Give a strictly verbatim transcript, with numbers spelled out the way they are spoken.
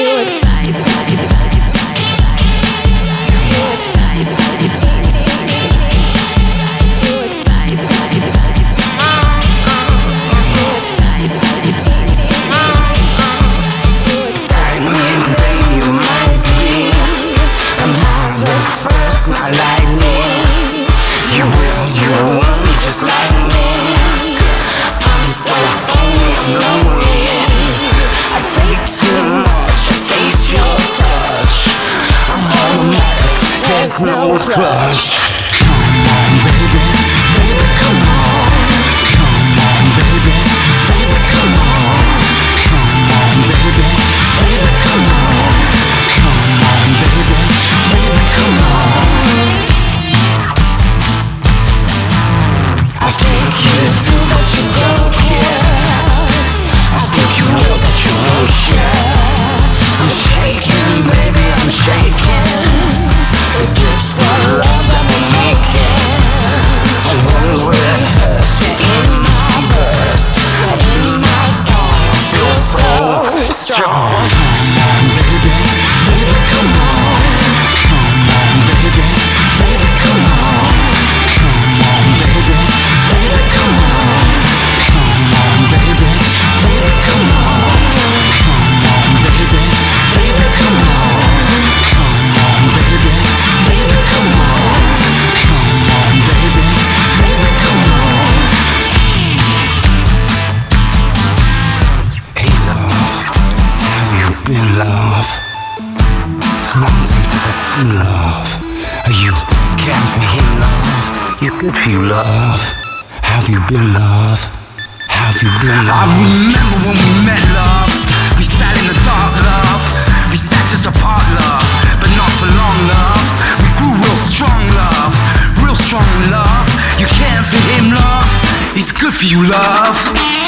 No clutch. Come on, baby, baby, come on. Come on, baby, baby, come on. Come on, baby, baby, come on. Come on, baby, baby, come on. I think you do, but you don't care. I think you will, but you won't share. I'm shaking, baby, I'm shaking. Is this the love that we're making? I won't rehearse it in my verse. In my song I feel so strong. Come on, baby, baby, come on. Come on, baby, baby, come on. Come on, baby, baby, come on. Come on, baby, baby, come on. Come on, baby, baby, come on. Come on, baby. Baby, come on. Come on, baby. Baby, come on. Hey, love, have you been love? It's a long time since I've seen love. Are you caring for him, love? He's good for you, love. Have you been love? Have you been love? I remember when we met, love. We sat in the dark, love. We sat just apart, love. But not for long, love. We grew real strong, love. Real strong, love. You caring for him, love. He's good for you, love.